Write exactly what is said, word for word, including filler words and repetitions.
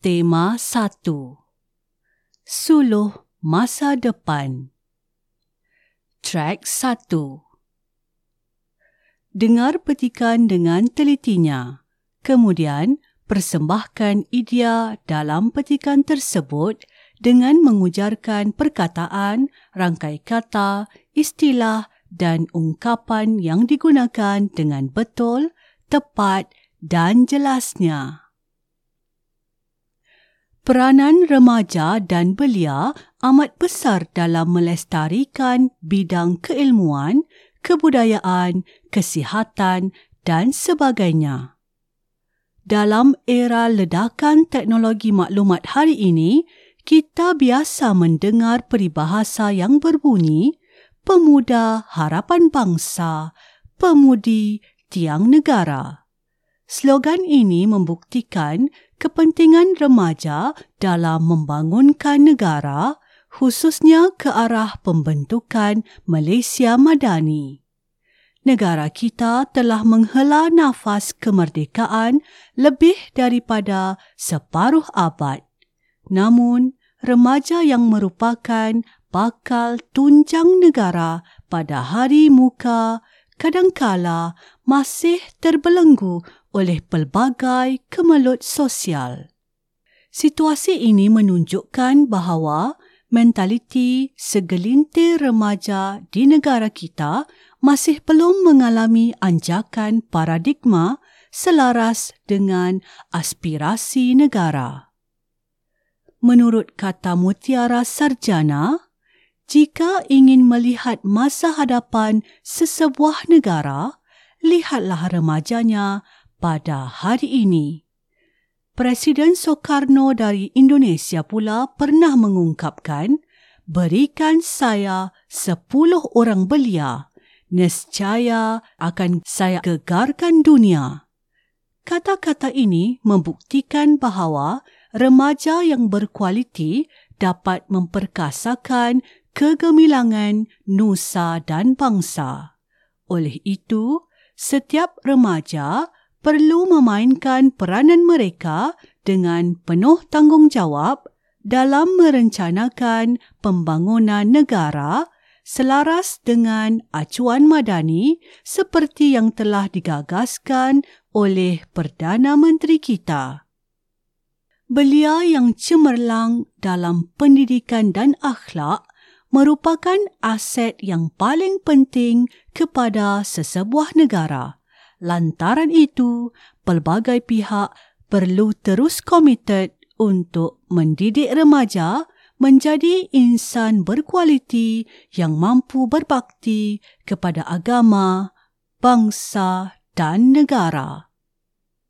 Tema satu. Suluh masa depan. Track satu. Dengar petikan dengan telitinya. Kemudian, persembahkan idea dalam petikan tersebut dengan mengujarkan perkataan, rangkai kata, istilah dan ungkapan yang digunakan dengan betul, tepat dan jelasnya. Peranan remaja dan belia amat besar dalam melestarikan bidang keilmuan, kebudayaan, kesihatan dan sebagainya. Dalam era ledakan teknologi maklumat hari ini, kita biasa mendengar peribahasa yang berbunyi, pemuda harapan bangsa, pemudi tiang negara. Slogan ini membuktikan kepentingan remaja dalam membangunkan negara, khususnya ke arah pembentukan Malaysia Madani. Negara kita telah menghela nafas kemerdekaan lebih daripada separuh abad. Namun, remaja yang merupakan bakal tunjang negara pada hari muka kadangkala masih terbelenggu oleh pelbagai kemelut sosial. Situasi ini menunjukkan bahawa mentaliti segelintir remaja di negara kita masih belum mengalami anjakan paradigma selaras dengan aspirasi negara. Menurut kata Mutiara Sarjana, jika ingin melihat masa hadapan sesebuah negara, lihatlah remajanya pada hari ini. Presiden Soekarno dari Indonesia pula pernah mengungkapkan, berikan saya sepuluh orang belia, nescaya akan saya gegarkan dunia. Kata-kata ini membuktikan bahawa remaja yang berkualiti dapat memperkasakan kegemilangan nusa dan bangsa. Oleh itu, setiap remaja perlu memainkan peranan mereka dengan penuh tanggungjawab dalam merencanakan pembangunan negara selaras dengan acuan madani seperti yang telah digagaskan oleh Perdana Menteri kita. Belia yang cemerlang dalam pendidikan dan akhlak merupakan aset yang paling penting kepada sesebuah negara. Lantaran itu, pelbagai pihak perlu terus komited untuk mendidik remaja menjadi insan berkualiti yang mampu berbakti kepada agama, bangsa dan negara.